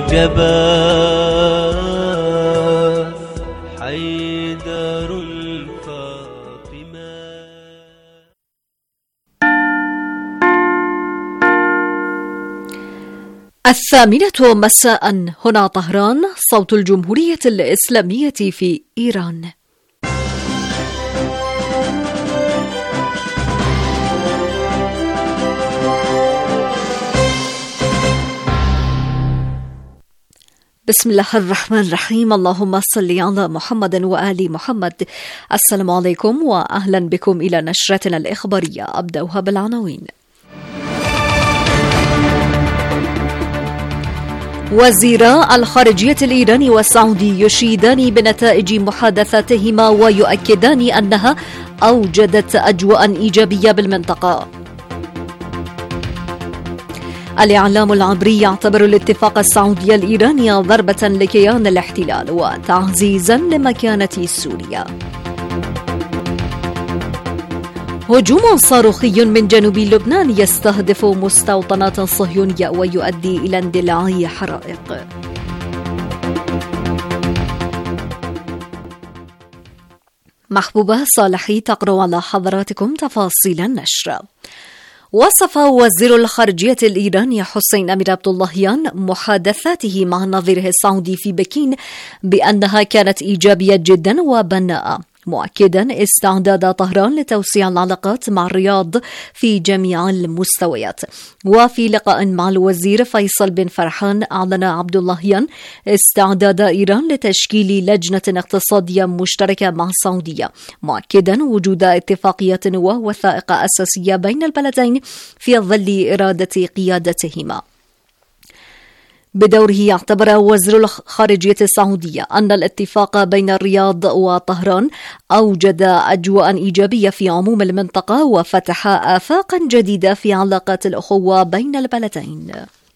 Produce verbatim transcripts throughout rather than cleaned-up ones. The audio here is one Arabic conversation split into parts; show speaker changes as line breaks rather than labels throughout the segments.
الجبال حيدر الفاطمة.
الثامنة مساء، هنا طهران، صوت الجمهورية الإسلامية في إيران. بسم الله الرحمن الرحيم. اللهم صل على محمد وآل محمد. السلام عليكم وأهلا بكم إلى نشرتنا الإخبارية. أبدأها بالعناوين. وزيرا الخارجية الإيراني والسعودي يشيدان بنتائج محادثاتهما ويؤكدان أنها أوجدت أجواء إيجابية بالمنطقة. الإعلام العبري يعتبر الاتفاق السعودي الإيراني ضربة لكيان الاحتلال وتعزيزا لمكانة سوريا. هجوم صاروخي من جنوب لبنان يستهدف مستوطنات صهيونية ويؤدي إلى اندلاع حرائق. محبوبة صالحي تقرأ على حضراتكم تفاصيل النشر. وصف وزير الخارجية الإيراني حسين أمير عبد اللهيان محادثاته مع نظيره السعودي في بكين بأنها كانت إيجابية جدا وبناءة، مؤكدا استعداد طهران لتوسيع العلاقات مع الرياض في جميع المستويات. وفي لقاء مع الوزير فيصل بن فرحان، أعلن عبد اللهيان استعداد إيران لتشكيل لجنة اقتصادية مشتركة مع السعودية، مؤكدا وجود اتفاقيات ووثائق أساسية بين البلدين في ظل إرادة قيادتهما. بدوره يعتبر وزير الخارجية السعودية أن الاتفاق بين الرياض وطهران أوجد أجواء إيجابية في عموم المنطقة وفتح آفاقا جديدة في علاقات الأخوة بين البلدين.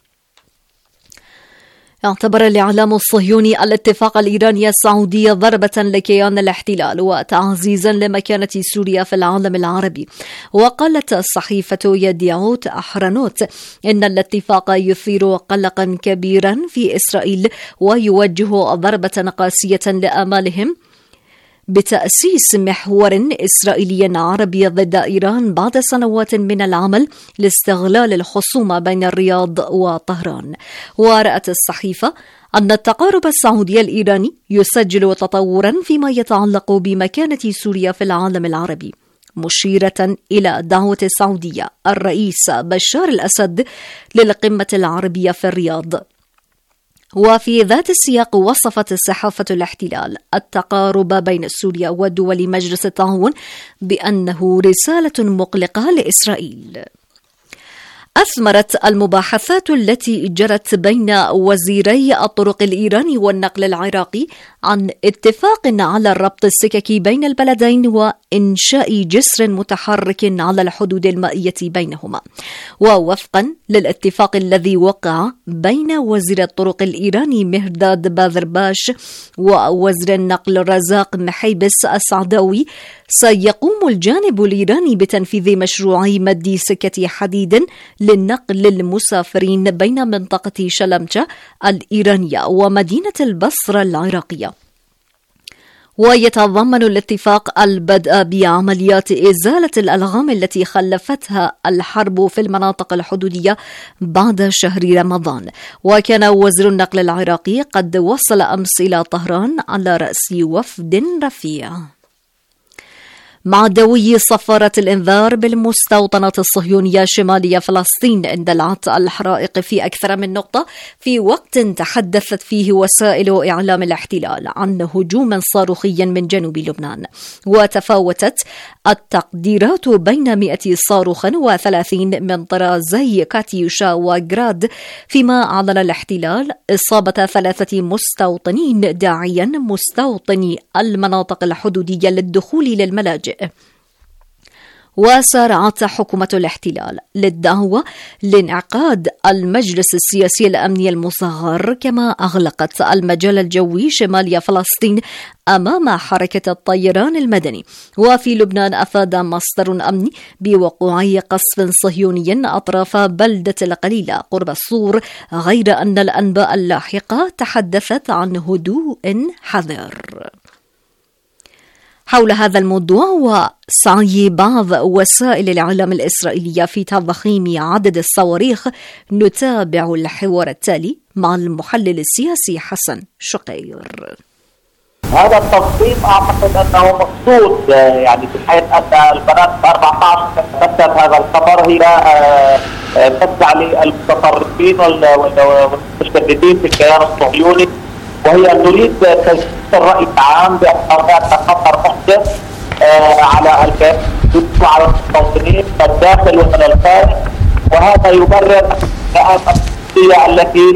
اعتبر الإعلام الصهيوني الاتفاق الإيراني السعودي ضربة لكيان الاحتلال وتعزيزا لمكانة سوريا في العالم العربي. وقالت الصحيفة يديعوت أحرنوت إن الاتفاق يثير قلقا كبيرا في إسرائيل ويوجه ضربة قاسية لآمالهم بتأسيس محور إسرائيلي عربي ضد إيران بعد سنوات من العمل لاستغلال الخصومة بين الرياض وطهران. ورأت الصحيفة أن التقارب السعودي الإيراني يسجل تطورا فيما يتعلق بمكانة سوريا في العالم العربي، مشيرة إلى دعوة السعودية الرئيس بشار الأسد للقمة العربية في الرياض. وفي ذات السياق وصفت صحافة الاحتلال التقارب بين سوريا ودول مجلس التعاون بأنه رسالة مقلقة لإسرائيل. أثمرت المباحثات التي جرت بين وزيري الطرق الإيراني والنقل العراقي عن اتفاق على الربط السككي بين البلدين وإنشاء جسر متحرك على الحدود المائية بينهما. ووفقا للاتفاق الذي وقع بين وزير الطرق الإيراني مهرداد باذرباش ووزير النقل رزاق محيبس السعداوي، سيقوم الجانب الإيراني بتنفيذ مشروعي مد سكة حديد للنقل المسافرين بين منطقة شلمشة الإيرانية ومدينة البصرة العراقية. ويتضمن الاتفاق البدء بعمليات إزالة الألغام التي خلفتها الحرب في المناطق الحدودية بعد شهر رمضان. وكان وزير النقل العراقي قد وصل أمس إلى طهران على رأس وفد رفيع. مع دوي صفارة الإنذار بالمستوطنات الصهيونية شمالية فلسطين، اندلعت الحرائق في أكثر من نقطة في وقت تحدثت فيه وسائل إعلام الاحتلال عن هجوم صاروخي من جنوب لبنان. وتفاوتت التقديرات بين مئة صاروخ وثلاثين من طرازي كاتيوشا وغراد، فيما أعلن الاحتلال إصابة ثلاثة مستوطنين، داعيا مستوطني المناطق الحدودية للدخول للملاجئ. وسارعت حكومة الاحتلال للدعوة لانعقاد المجلس السياسي الأمني المصغر، كما أغلقت المجال الجوي شمال فلسطين أمام حركة الطيران المدني. وفي لبنان أفاد مصدر أمني بوقوع قصف صهيوني أطراف بلدة القليلة قرب الصور، غير أن الأنباء اللاحقة تحدثت عن هدوء حذر. حول هذا الموضوع وسعي بعض وسائل الإعلام الإسرائيلية في تضخيم عدد الصواريخ، نتابع الحوار التالي مع المحلل السياسي حسن شقير.
هذا التنظيم أعتقد أنه مقصود، يعني بحيث أن القناة أربعة عشر تكتب هذا الخبر هي تدعى للمتطرفين والمتشددين في الكيان الصهيوني، وهي تريد تجسيد الرأي العام بأن هناك خطر محدث على الكيان وعلى المستوطنين من الداخل ومن الخارج، وهذا يبرر التي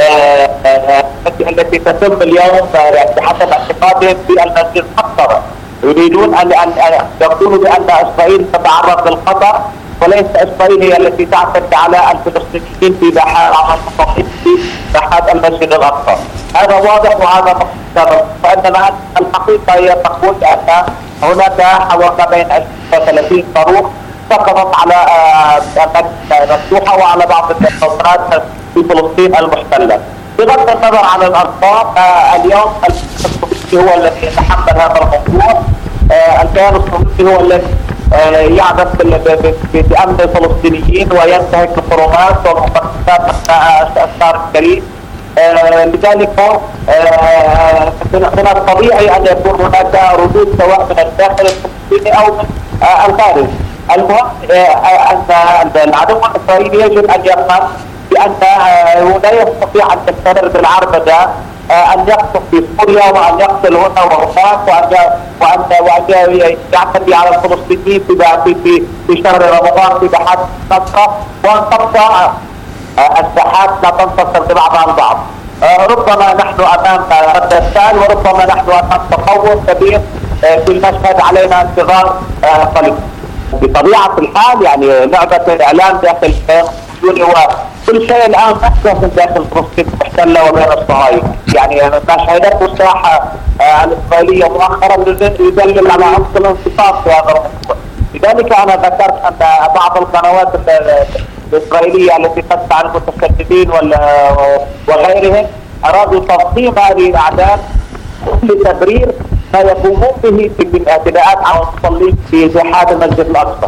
التي تتم اليوم بحسب اعتقادهم في المسجد الأقصى. يريدون ان يقولوا بان اسرائيل تتعرض للخطر، وليس اسرائيل هي التي تعتدي على الفلسطينيين في باحات المسجد الاقصى. هذا واضح وهذا مقصود، فانما الحقيقه هي تقول ان هناك حوالي بين عشرين وثلاثين صاروخ سقطت على مفتوحه وعلى بعض المستوطنات في فلسطين المحتله. بغض النظر عن الارقام، اليوم الكيان هو الذي يتحمل هذا الموضوع. الكيان الصهيوني هو الذي يعمل بامن الفلسطينيين وينتهك الحرمات والمقدسات الشهر الكريم. لذلك من الطبيعي ان يكون هناك ردود سواء من الداخل الفلسطيني او من الخارج. المهم ان العدو الاسرائيلي يجب ان يفهم بان لا يستطيع ان يستمر بالعربده، ان يقصف في سوريا وان يقتل هنا وهناك وان وان وان يعتدي على الفلسطينيين في في في شهر رمضان في باحات النصره، وان تبقى الساحات لا تنتصر ببعضها البعض. ربما نحن امام رد الفعل، وربما نحن امام تطور كبير في المشهد، علينا انتظار قليل. بطبيعه الحال يعني لعبه الاعلام داخل الصهيوني وكل شيء الان محدث من داخل فلسطين المحتله وبين الصهاينه، يعني ما شهدته الساحه الاسرائيليه مؤخرا يدلل على عمق الانتصار في هذا الموضوع. لذلك انا ذكرت ان بعض القنوات الاسرائيليه التي تتبع المتشددين وغيرهم ارادوا تضخيم هذه الاعداد لتبرير ما يقومون به في الاعتداءات على المصلين في باحات المسجد الاقصى.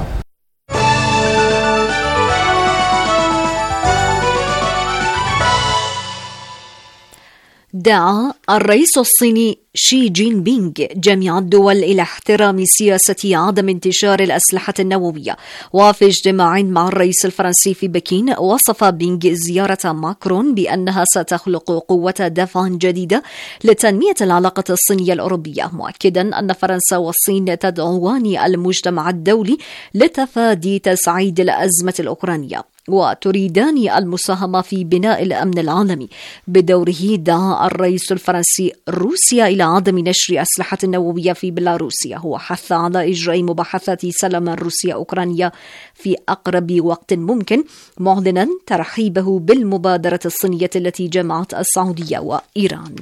دعا الرئيس الصيني شي جين بينغ جميع الدول إلى احترام سياسة عدم انتشار الأسلحة النووية. وفي اجتماع مع الرئيس الفرنسي في بكين، وصف بينغ زيارة ماكرون بأنها ستخلق قوة دفع جديدة لتنمية العلاقة الصينية الأوروبية، مؤكدا أن فرنسا والصين تدعوان المجتمع الدولي لتفادي تصعيد الأزمة الأوكرانية وتريدان المساهمة في بناء الأمن العالمي. بدوره دعا الرئيس الفرنسي روسيا إلى عدم نشر أسلحة نووية في بيلاروسيا، وحث على إجراء مباحثات سلام روسيا أوكرانيا في أقرب وقت ممكن، معلنا ترحيبه بالمبادرة الصينية التي جمعت السعودية وإيران.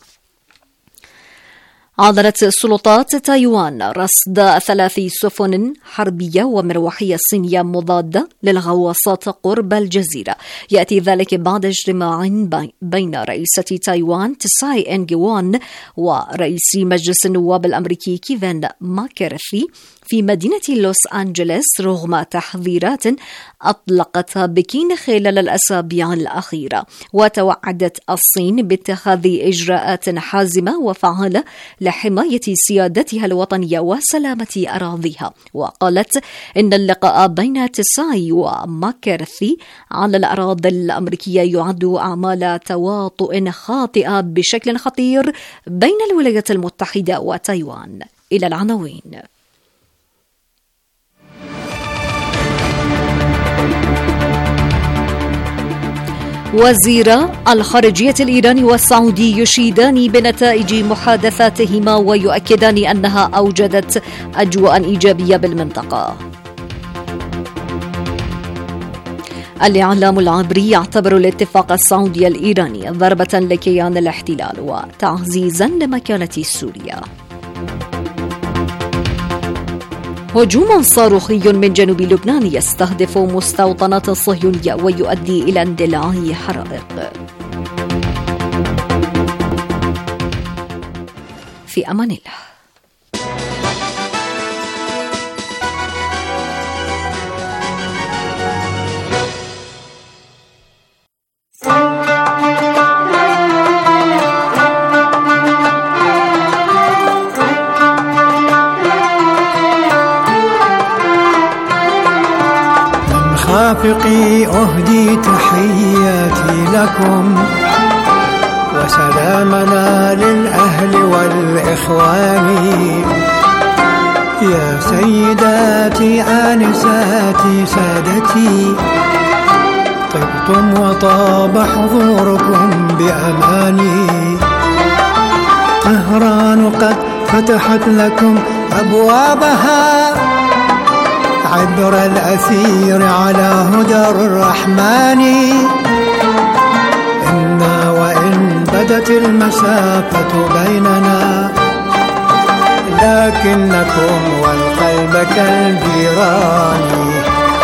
أعلنت سلطات تايوان رصد ثلاث سفن حربية ومروحية صينية مضادة للغواصات قرب الجزيرة. يأتي ذلك بعد اجتماع بين رئيسة تايوان تساي إنغ وان ورئيس مجلس النواب الأمريكي كيفن ماكارثي في مدينة لوس أنجلوس، رغم تحذيرات أطلقتها بكين خلال الأسابيع الأخيرة. وتوعدت الصين باتخاذ إجراءات حازمة وفعالة لحماية سيادتها الوطنية وسلامة أراضيها. وقالت إن اللقاء بين تساي وماكارثي على الأراضي الأمريكية يعد أعمال تواطؤ خاطئة بشكل خطير بين الولايات المتحدة وتايوان. إلى العناوين. وزيرا الخارجية الإيراني والسعودي يشيدان بنتائج محادثاتهما ويؤكدان أنها أوجدت أجواء إيجابية بالمنطقة. الإعلام العبري يعتبر الاتفاق السعودي الإيراني ضربة لكيان الاحتلال وتعزيزا لمكانة سوريا. هجوم صاروخي من جنوب لبنان يستهدف مستوطنات الصهيونية ويؤدي إلى اندلاع حرائق. في أمان الله.
خافقي أهدي تحياتي لكم وسلامنا للأهل والإخوان، يا سيداتي آنساتي سادتي، طبتم وطاب حضوركم بأماني. طهران قد فتحت لكم أبوابها عبر الأثير على هدى الرحمن. إنا وإن بدت المسافة بيننا لكنكم والقلب كالجيران.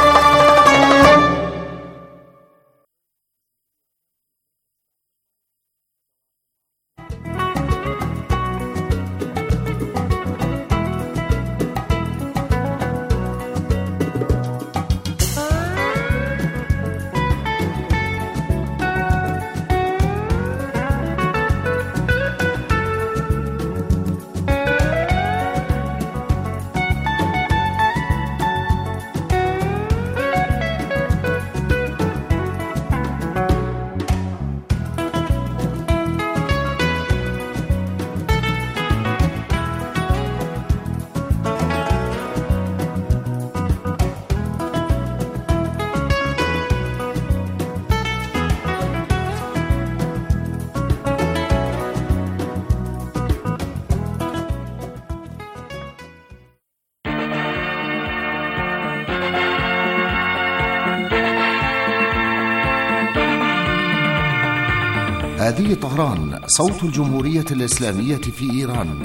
هذه طهران، صوت الجمهورية الإسلامية في إيران،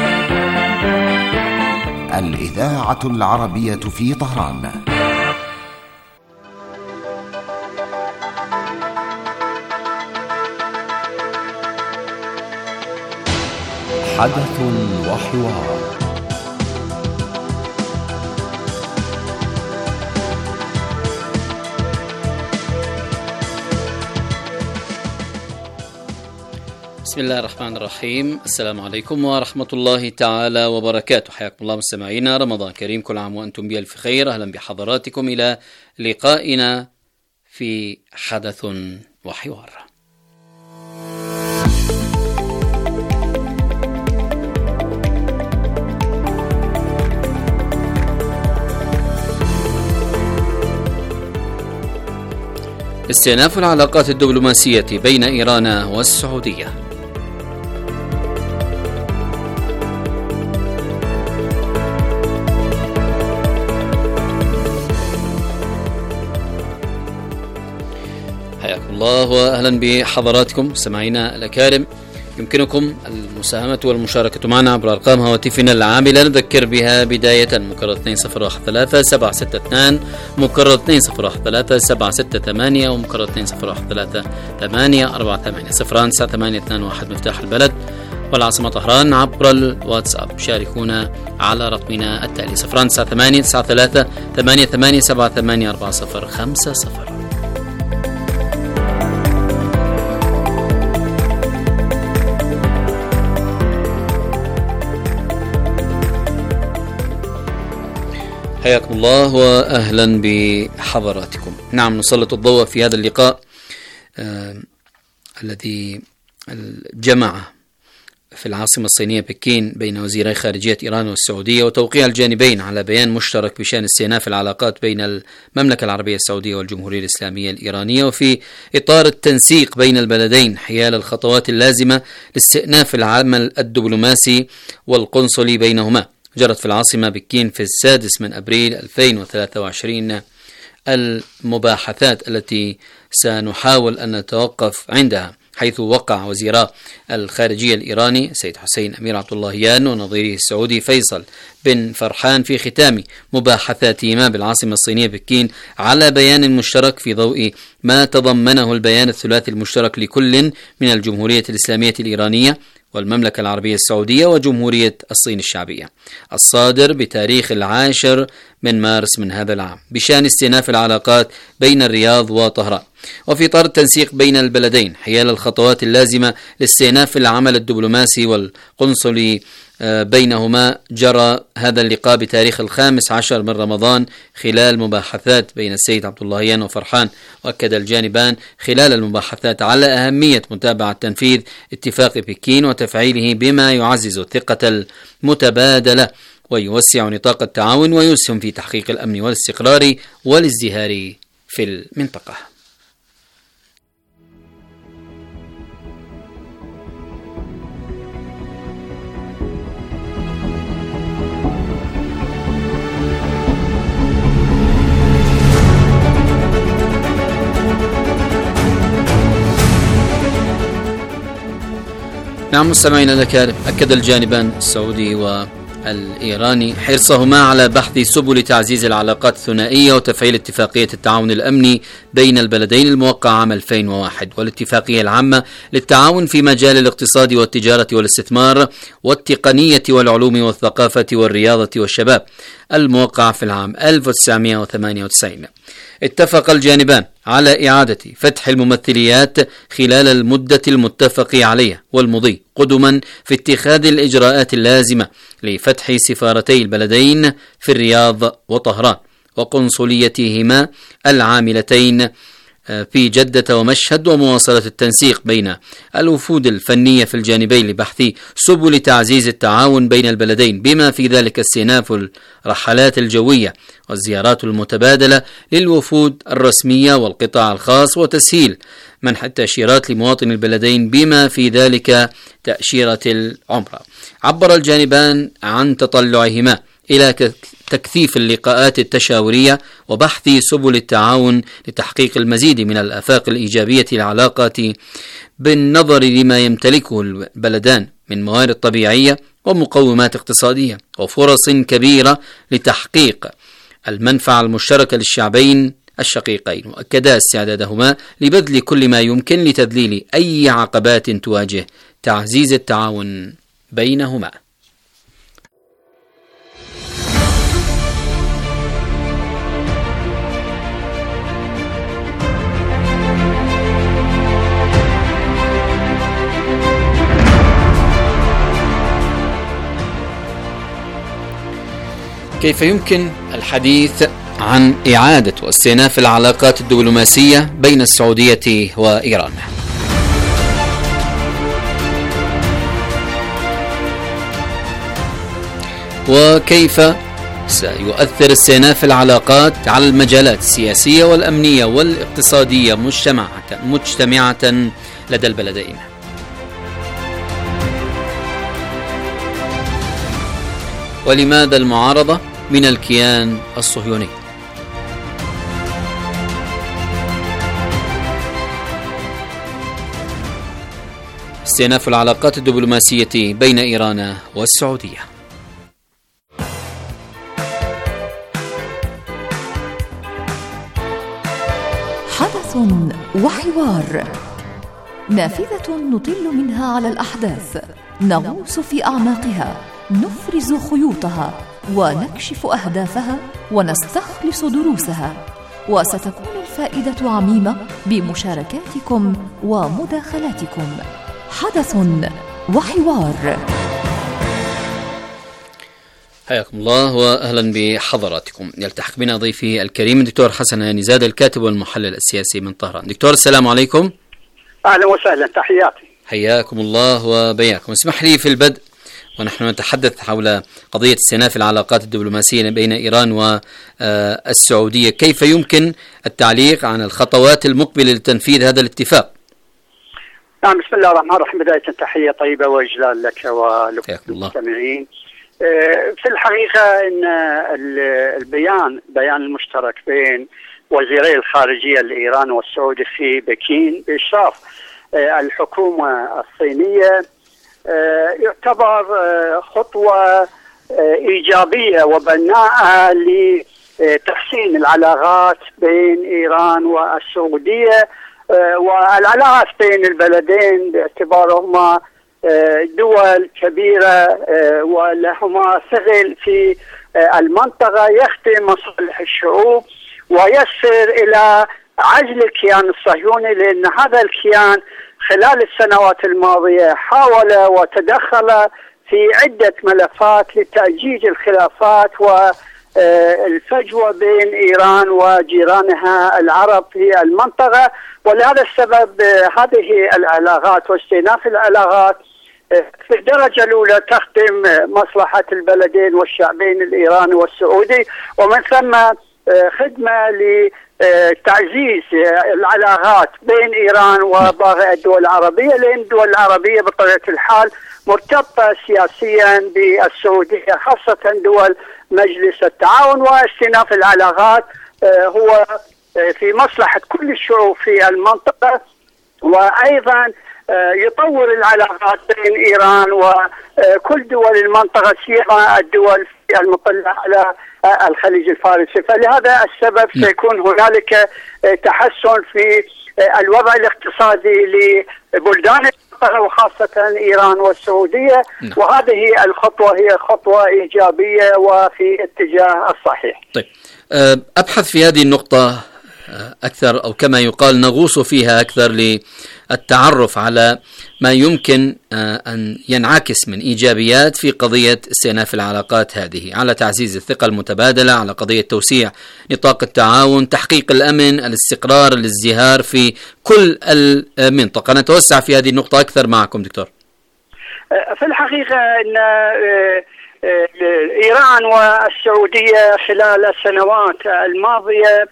الإذاعة العربية في طهران. حدث وحوار.
بسم الله الرحمن الرحيم. السلام عليكم ورحمة الله تعالى وبركاته. حياكم الله مستمعينا، رمضان كريم، كل عام وأنتم بألف خير. أهلا بحضراتكم إلى لقائنا في حدث وحوار. استئناف العلاقات الدبلوماسية بين إيران والسعودية. حياكم الله وأهلا بحضراتكم سمعينا الأكارم. يمكنكم المساهمة والمشاركة معنا عبر أرقام هواتفنا العاملة، نذكر بها بداية مكرر اثنين صفر واحد ثلاثة سبعة ستة اثنين، مكرر اثنين صفر واحد ثلاثة سبعة ستة ثمانية، ومكرر اثنين صفر واحد ثلاثة ثمانية أربعة ثمانية صفران تسعة ثمانية اثنين واحد مفتاح البلد والعاصمة طهران. عبر الواتساب شاركونا على رقمنا التالي صفران تسعة ثمانية تسعة ثلاثة ثمانية ثمانية سبعة ثمانية أربعة صفر خمسة صفر. حياكم الله وأهلا بحضراتكم. نعم، نسلط الضوء في هذا اللقاء آه الذي جمع في العاصمة الصينية بكين بين وزيري خارجية إيران والسعودية، وتوقيع الجانبين على بيان مشترك بشأن استئناف العلاقات بين المملكة العربية السعودية والجمهورية الإسلامية الإيرانية، وفي إطار التنسيق بين البلدين حيال الخطوات اللازمة لاستئناف العمل الدبلوماسي والقنصلي بينهما. جرت في العاصمة بكين في السادس من أبريل ألفين وثلاثة وعشرين المباحثات التي سنحاول أن نتوقف عندها، حيث وقع وزيرا الخارجية الإيراني السيد حسين أمير عبداللهيان ونظيره السعودي فيصل بن فرحان في ختام مباحثاتهما بالعاصمة الصينية بكين على بيان مشترك في ضوء ما تضمنه البيان الثلاثي المشترك لكل من الجمهورية الإسلامية الإيرانية والمملكة العربية السعودية وجمهورية الصين الشعبية، الصادر بتاريخ العاشر من مارس من هذا العام، بشأن استئناف العلاقات بين الرياض وطهران، وفي إطار التنسيق بين البلدين حيال الخطوات اللازمة لاستئناف العمل الدبلوماسي والقنصلي بينهما. جرى هذا اللقاء بتاريخ الخامس عشر من رمضان خلال مباحثات بين السيد عبداللهيان وفرحان، وأكد الجانبان خلال المباحثات على أهمية متابعة تنفيذ اتفاق بكين وتفعيله بما يعزز الثقة المتبادلة ويوسع نطاق التعاون ويسهم في تحقيق الأمن والاستقرار والازدهار في المنطقة. نعم مستمعينا الأكارم، أكد الجانبان السعودي والإيراني حرصهما على بحث سبل تعزيز العلاقات الثنائية وتفعيل اتفاقية التعاون الأمني بين البلدين الموقعة عام ألفين وواحد والاتفاقية العامة للتعاون في مجال الاقتصاد والتجارة والاستثمار والتقنية والعلوم والثقافة والرياضة والشباب الموقعة في العام ألف وتسعمائة وثمانية وتسعين. اتفق الجانبان على إعادة فتح الممثليات خلال المدة المتفق عليها والمضي قدما في اتخاذ الإجراءات اللازمة لفتح سفارتي البلدين في الرياض وطهران وقنصليتهما العاملتين في جدة ومشهد، ومواصلة التنسيق بين الوفود الفنية في الجانبين لبحث سبل تعزيز التعاون بين البلدين بما في ذلك استئناف الرحلات الجوية والزيارات المتبادلة للوفود الرسمية والقطاع الخاص، وتسهيل منح التأشيرات لمواطني البلدين بما في ذلك تأشيرة العمرة. عبر الجانبان عن تطلعهما إلى تكثيف اللقاءات التشاورية وبحث سبل التعاون لتحقيق المزيد من الآفاق الإيجابية للعلاقات بالنظر لما يمتلكه البلدان من موارد طبيعية ومقومات اقتصادية وفرص كبيرة لتحقيق المنفعة المشتركة للشعبين الشقيقين، وأكدا استعدادهما لبذل كل ما يمكن لتذليل أي عقبات تواجه تعزيز التعاون بينهما. كيف يمكن الحديث عن إعادة واستئناف العلاقات الدبلوماسية بين السعودية وإيران؟ وكيف سيؤثر استئناف العلاقات على المجالات السياسية والأمنية والاقتصادية مجتمعة مجتمعة لدى البلدين؟ ولماذا المعارضة من الكيان الصهيوني؟ استئناف العلاقات الدبلوماسية بين إيران والسعودية.
حدث وحوار، نافذة نطل منها على الأحداث، نغوص في أعماقها، نفرز خيوطها ونكشف أهدافها ونستخلص دروسها، وستكون الفائدة عميمة بمشاركاتكم ومداخلاتكم. حدث وحوار.
حياكم الله واهلا بحضراتكم. يلتحق بنا ضيفي الكريم الدكتور حسن هاني زاد، الكاتب والمحلل السياسي من طهران. دكتور السلام عليكم.
اهلا وسهلا، تحياتي. حياكم
الله وبياكم. اسمح لي في البدء ونحن نتحدث حول قضية استئناف العلاقات الدبلوماسية بين إيران والسعودية، كيف يمكن التعليق عن الخطوات المقبلة لتنفيذ هذا الاتفاق؟
نعم، بسم الله الرحمن الرحيم. بداية تحية طيبة وإجلال لك وللمستمعين. في الحقيقة إن البيان بيان المشترك بين وزيري الخارجية الإيران والسعودي في بكين بإشراف الحكومة الصينية يعتبر خطوة إيجابية وبناءة لتحسين العلاقات بين إيران والسعودية، والعلاقات بين البلدين باعتبارهما دول كبيرة ولهما ثقل في المنطقة يخدم مصالح الشعوب ويسر إلى عزل الكيان الصهيوني، لأن هذا الكيان خلال السنوات الماضية حاول وتدخل في عدة ملفات لتأجيج الخلافات والفجوة بين إيران وجيرانها العرب في المنطقة. ولهذا السبب هذه العلاقات واستئناف العلاقات في الدرجة الأولى تخدم مصلحة البلدين والشعبين الإيراني والسعودي، ومن ثم خدمة لتعزيز العلاقات بين إيران وباقي الدول العربية، لأن الدول العربية بطبيعة الحال مرتبطة سياسيا بالسعودية، خاصة دول مجلس التعاون. واستئناف العلاقات هو في مصلحة كل الشعوب في المنطقة، وأيضا يطور العلاقات بين إيران وكل دول المنطقة سيما الدول المطلة على الخليج الفارسي. فلهذا السبب سيكون هنالك تحسن في الوضع الاقتصادي لبلدان المنطقة وخاصة إيران والسعودية، وهذه الخطوة هي خطوة إيجابية وفي اتجاه الصحيح.
طيب، أبحث في هذه النقطة أكثر، أو كما يقال نغوص فيها أكثر للتعرف على ما يمكن أن ينعكس من إيجابيات في قضية استئناف العلاقات هذه، على تعزيز الثقة المتبادلة، على قضية توسيع نطاق التعاون، تحقيق الأمن، الاستقرار، الازدهار في كل المنطقة. نتوسع في هذه النقطة أكثر معكم دكتور.
في الحقيقة أن إيران والسعودية خلال السنوات الماضية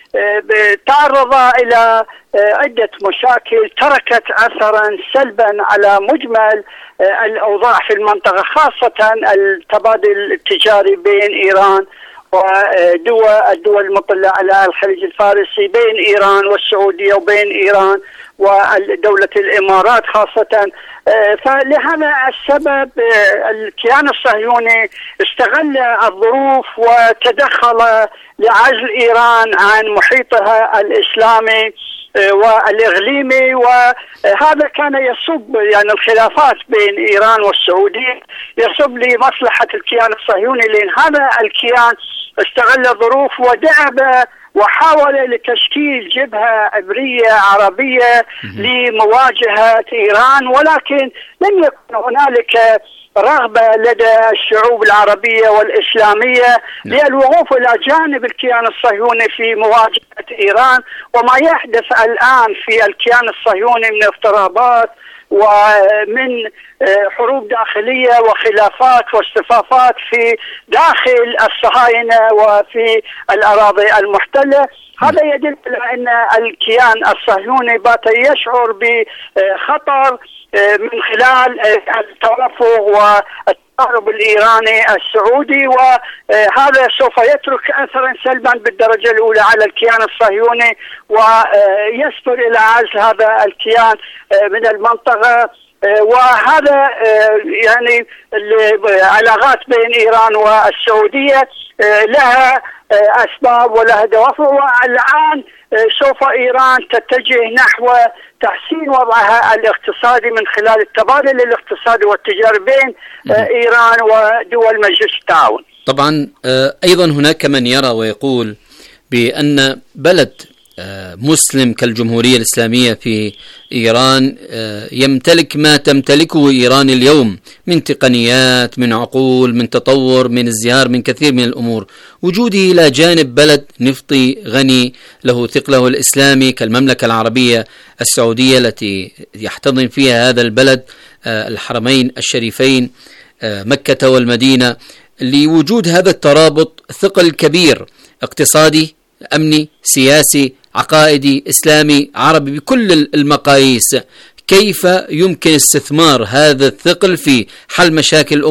تعرضا إلى عدة مشاكل تركت أثرا سلبا على مجمل الأوضاع في المنطقة، خاصة التبادل التجاري بين إيران ودول الدول المطلة على الخليج الفارسي، بين إيران والسعودية وبين إيران ودولة الإمارات خاصة. فلهذا السبب الكيان الصهيوني استغل الظروف وتدخل لعزل إيران عن محيطها الإسلامي والإقليمي، وهذا كان يصب يعني الخلافات بين إيران والسعودية يصب لمصلحة الكيان الصهيوني، لأن هذا الكيان استغل الظروف ودعب وحاول لتشكيل جبهة عبرية عربية لمواجهة إيران، ولكن لم يكن هنالك رغبة لدى الشعوب العربية والإسلامية للوقوف إلى جانب الكيان الصهيوني في مواجهة إيران. وما يحدث الآن في الكيان الصهيوني من اضطرابات ومن حروب داخلية وخلافات واصطفافات في داخل الصهاينة وفي الأراضي المحتلة، هذا يدل على أن الكيان الصهيوني بات يشعر بخطر من خلال التوافق والتقارب الإيراني السعودي، وهذا سوف يترك أثرا سلبا بالدرجة الأولى على الكيان الصهيوني ويسفر إلى عزل هذا الكيان من المنطقة. وهذا يعني العلاقات بين إيران والسعودية لها أسباب ولها دوافع، والآن سوف إيران تتجه نحو تحسين وضعها الاقتصادي من خلال التبادل الاقتصادي والتجاري بين إيران ودول مجلس التعاون.
طبعا أيضا هناك من يرى ويقول بأن بلد مسلم كالجمهورية الإسلامية في إيران يمتلك ما تمتلكه إيران اليوم من تقنيات، من عقول، من تطور، من ازدهار، من كثير من الأمور، وجوده إلى جانب بلد نفطي غني له ثقله الإسلامي كالمملكة العربية السعودية التي يحتضن فيها هذا البلد الحرمين الشريفين مكة والمدينة، لوجود هذا الترابط ثقل كبير اقتصادي، أمني، سياسي، عقائدي، إسلامي، عربي بكل المقاييس. كيف يمكن استثمار هذا الثقل في حل مشاكل الأمة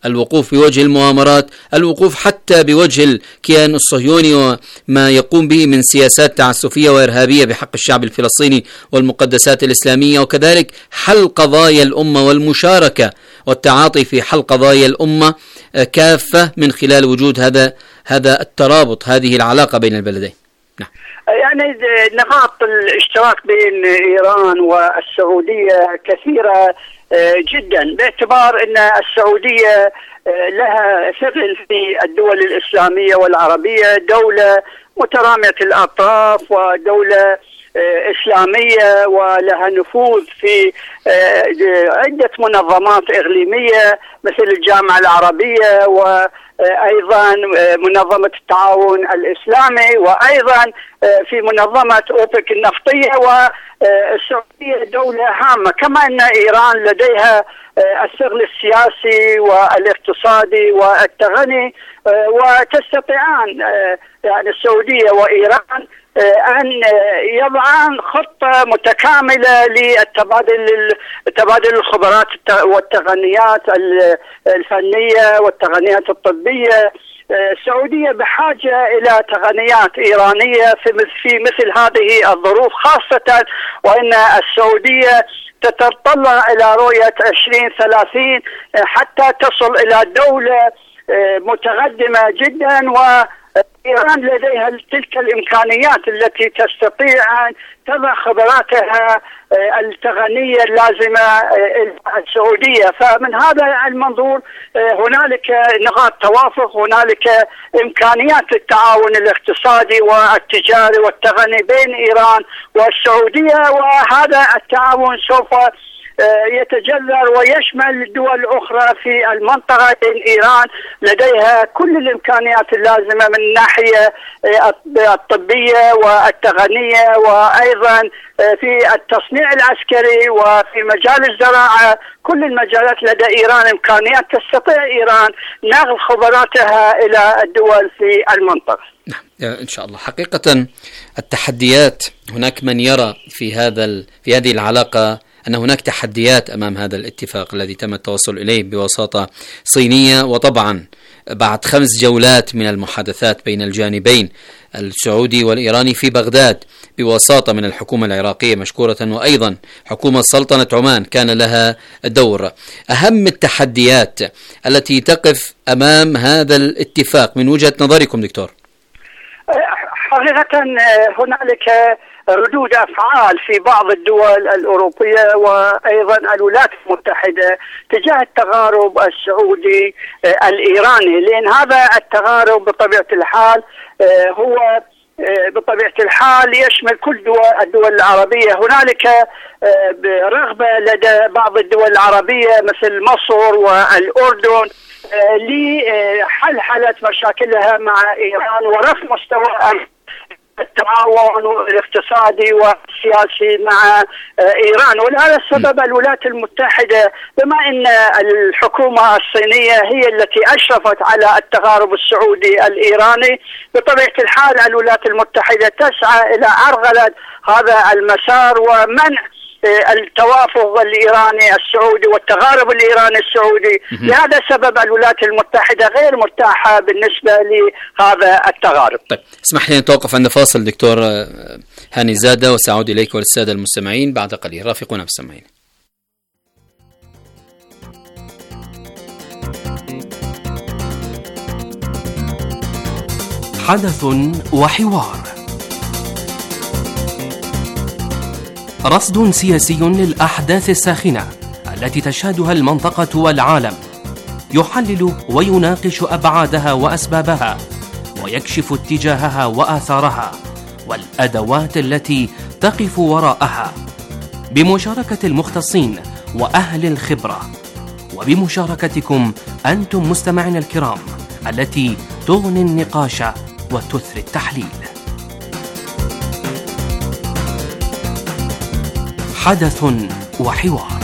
الوقوف بوجه المؤامرات، الوقوف حتى بوجه الكيان الصهيوني وما يقوم به من سياسات تعسفية وإرهابية بحق الشعب الفلسطيني والمقدسات الإسلامية، وكذلك حل قضايا الأمة والمشاركة والتعاطي في حل قضايا الأمة كافة من خلال وجود هذا هذا الترابط، هذه العلاقة بين البلدين. نعم.
يعني نقاط الاشتراك بين إيران والسعودية كثيرة جدا، باعتبار أن السعودية لها ثقل في الدول الإسلامية والعربية، دولة مترامية الأطراف ودولة إسلامية ولها نفوذ في عدة منظمات إقليمية مثل الجامعة العربية وأيضا منظمة التعاون الإسلامي وأيضا في منظمة أوبك النفطية. والسعودية دولة هامة، كما أن إيران لديها الثقل السياسي والاقتصادي والتغني، وتستطيعان يعني السعودية وإيران أن يضعان خطة متكاملة للتبادل تبادل الخبرات والتقنيات الفنية والتقنيات الطبية. السعودية بحاجة إلى تقنيات إيرانية في مثل هذه الظروف، خاصة وأن السعودية تتطلع إلى رؤية عشرين ثلاثين حتى تصل إلى دولة متقدمة جدا، و إيران لديها تلك الإمكانيات التي تستطيع أن تضع خبراتها التقنية اللازمة السعودية. فمن هذا المنظور هنالك نقاط توافق، هنالك إمكانيات التعاون الاقتصادي والتجاري والتقني بين إيران والسعودية، وهذا التعاون سوف يتجذر ويشمل دول أخرى في المنطقة. إيران لديها كل الإمكانيات اللازمة من الناحية الطبية والتقنية، وأيضا في التصنيع العسكري وفي مجال الزراعة، كل المجالات لدى إيران إمكانيات تستطيع إيران نقل خبراتها إلى الدول في المنطقة.
نعم إن شاء الله. حقيقة التحديات، هناك من يرى في هذا في هذه العلاقة أن هناك تحديات أمام هذا الاتفاق الذي تم التوصل إليه بوساطة صينية، وطبعا بعد خمس جولات من المحادثات بين الجانبين السعودي والإيراني في بغداد بوساطة من الحكومة العراقية مشكورة، وأيضا حكومة سلطنة عمان كان لها دور. أهم التحديات التي تقف أمام هذا الاتفاق من وجهة نظركم دكتور؟
حقيقة هنالك ردود أفعال في بعض الدول الأوروبية وأيضا الولايات المتحدة تجاه التقارب السعودي الإيراني، لأن هذا التقارب بطبيعة الحال هو بطبيعة الحال يشمل كل دول الدول العربية. هنالك رغبة لدى بعض الدول العربية مثل مصر والأردن لحل مشاكلها مع إيران ورفع مستوى التعاون الاقتصادي والسياسي مع إيران. ولهذا السبب الولايات المتحدة بما أن الحكومة الصينية هي التي أشرفت على التقارب السعودي الإيراني، بطبيعة الحال الولايات المتحدة تسعى إلى عرقلة هذا المسار ومنع التوافق الإيراني السعودي والتقارب الإيراني السعودي. لهذا السبب الولايات المتحدة غير مرتاحة بالنسبة لهذا التقارب.
طيب اسمح لي نتوقف عند فاصل دكتور هاني زادة، وسأعود إليك وللسادة المستمعين بعد قليل. رافقونا مستمعين.
حدث وحوار، رصد سياسي للأحداث الساخنة التي تشهدها المنطقة والعالم، يحلل ويناقش أبعادها وأسبابها، ويكشف اتجاهها وآثارها والأدوات التي تقف وراءها، بمشاركة المختصين وأهل الخبرة، وبمشاركتكم أنتم مستمعين الكرام التي تغني النقاش وتثري التحليل. حدث وحوار.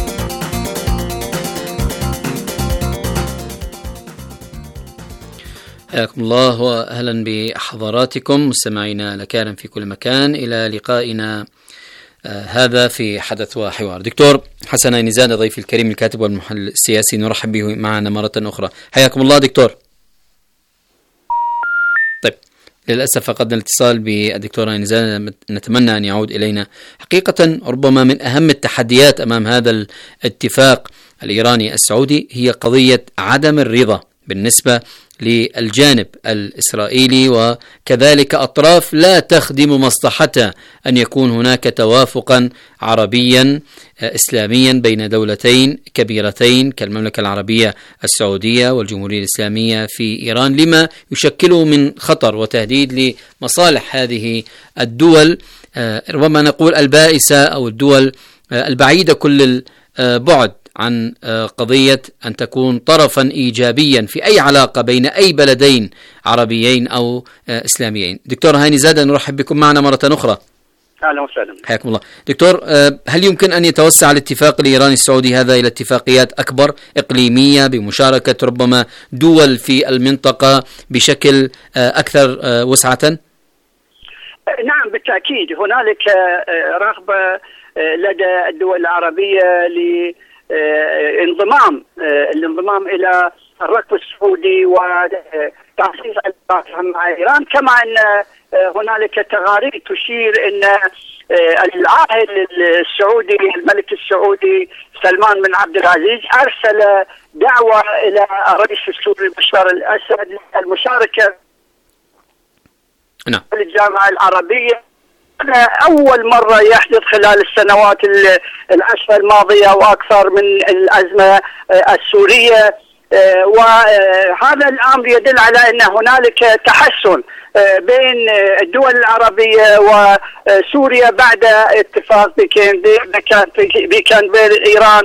حياكم الله وأهلا بحضراتكم مستمعينا الأكارم في كل مكان إلى لقائنا آه هذا في حدث وحوار. دكتور حسن عيني زادة ضيفي الكريم الكاتب والمحلل السياسي، نرحب به معنا مرة أخرى. حياكم الله دكتور. طيب للأسف فقدنا الاتصال بالدكتور عيني زادة، نتمنى أن يعود إلينا. حقيقة ربما من أهم التحديات أمام هذا الاتفاق الإيراني السعودي هي قضية عدم الرضا بالنسبة للجانب الإسرائيلي، وكذلك أطراف لا تخدم مصلحتها أن يكون هناك توافقا عربيا إسلاميا بين دولتين كبيرتين كالمملكة العربية السعودية والجمهورية الإسلامية في إيران، لما يشكله من خطر وتهديد لمصالح هذه الدول، ربما نقول البائسة أو الدول البعيدة كل البعد عن قضية أن تكون طرفا إيجابيا في أي علاقة بين أي بلدين عربيين أو إسلاميين. دكتور هاني زادة نرحب بكم معنا مرة أخرى.
أهلا وسهلا.
حياكم الله. دكتور هل يمكن أن يتوسع الاتفاق الإيراني السعودي هذا إلى اتفاقيات أكبر إقليمية بمشاركة ربما دول في المنطقة بشكل أكثر وسعة؟
نعم بالتأكيد، هنالك رغبة لدى الدول العربية ل انضمام الانضمام الى الركب السعودي وتعزيز علاقاتها مع ايران، كما ان هنالك تقارير تشير ان العاهل السعودي الملك السعودي سلمان بن عبد العزيز ارسل دعوه الى الرئيس السوري بشار الاسد للمشاركه
نعم
في الجامعه العربيه. أول مرة يحدث خلال السنوات العشر الماضية وأكثر من الأزمة السورية، وهذا الأمر يدل على أن هنالك تحسن بين الدول العربية وسوريا بعد اتفاق بكانبيرا إيران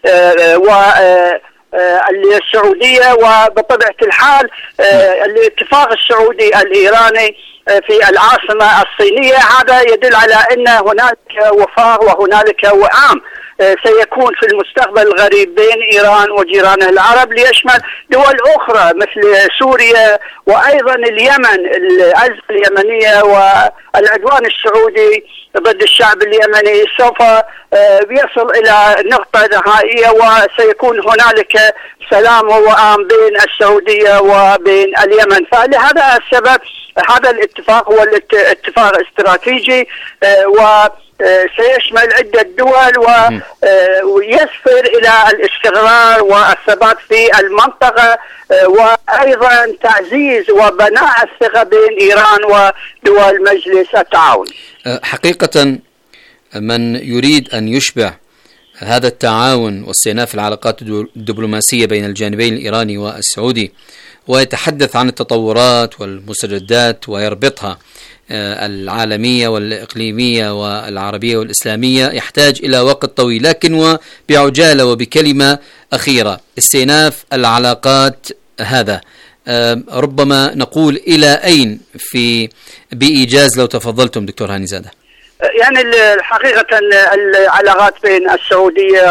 والسعودية، وبطبيعة الحال الاتفاق السعودي الإيراني في العاصمة الصينية هذا يدل على أن هناك وفاء وهنالك وئام سيكون في المستقبل القريب بين إيران وجيرانها العرب، ليشمل دول أخرى مثل سوريا وأيضا اليمن، الأزمة اليمنية والعدوان السعودي ضد الشعب اليمني سوف يصل إلى نقطة نهائية وسيكون هنالك سلام ووئام بين السعودية وبين اليمن. فلهذا السبب هذا الاتفاق هو الاتفاق استراتيجي وسيشمل عدة دول ويسفر إلى الاستقرار والثبات في المنطقة، وأيضا تعزيز وبناء الثقة بين إيران ودول مجلس التعاون.
حقيقة من يريد أن يشبع هذا التعاون واستئناف العلاقات الدبلوماسية بين الجانبين الإيراني والسعودي ويتحدث عن التطورات والمستجدات ويربطها العالمية والإقليمية والعربية والإسلامية يحتاج إلى وقت طويل، لكن وبعجالة وبكلمة أخيرة استئناف العلاقات هذا ربما نقول إلى أين في بإيجاز لو تفضلتم دكتور هاني زادة؟
يعني الحقيقة العلاقات بين السعودية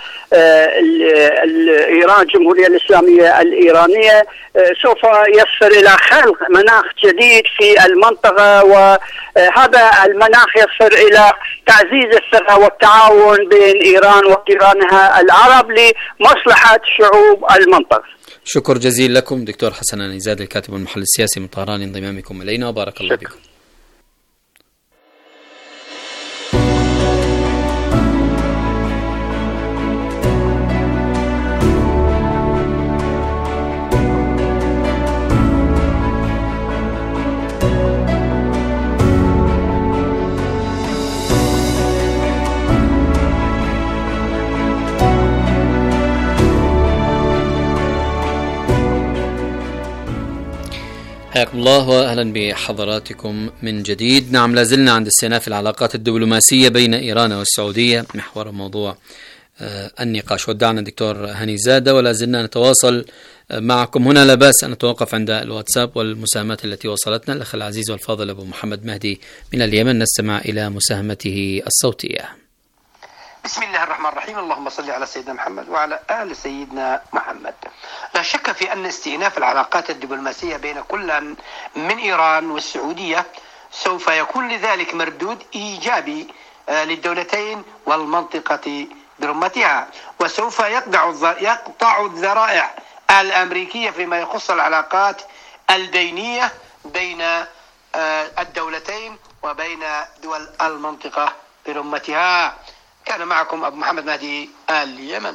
والإيران الجمهورية الإسلامية الإيرانية سوف يسفر إلى خلق مناخ جديد في المنطقة، وهذا المناخ يسفر إلى تعزيز الثقة والتعاون بين إيران وجيرانها العرب لمصلحة شعوب المنطقة.
شكر جزيل لكم دكتور حسن عيني زادة الكاتب والمحلل السياسي من طهران لانضمامكم إلينا وبارك الله بكم. حياكم الله وأهلا بحضراتكم من جديد. نعم لازلنا عند استئناف العلاقات الدبلوماسية بين إيران والسعودية محور موضوع النقاش. ودعنا دكتور هاني زادة ولازلنا نتواصل معكم هنا. لا بأس أن نتوقف عند الواتساب والمساهمات التي وصلتنا. الأخ العزيز والفاضل أبو محمد مهدي من اليمن نستمع إلى مساهمته الصوتية.
بسم الله الرحمن الرحيم. اللهم صل على سيدنا محمد وعلى آل سيدنا محمد. لا شك في أن استئناف العلاقات الدبلوماسية بين كل من إيران والسعودية سوف يكون لذلك مردود إيجابي للدولتين والمنطقة برمتها، وسوف يقطع يقطع الذرائع الأمريكية فيما يخص العلاقات البينية بين الدولتين وبين دول المنطقة برمتها. كان معكم أبو محمد مهدي اليمن.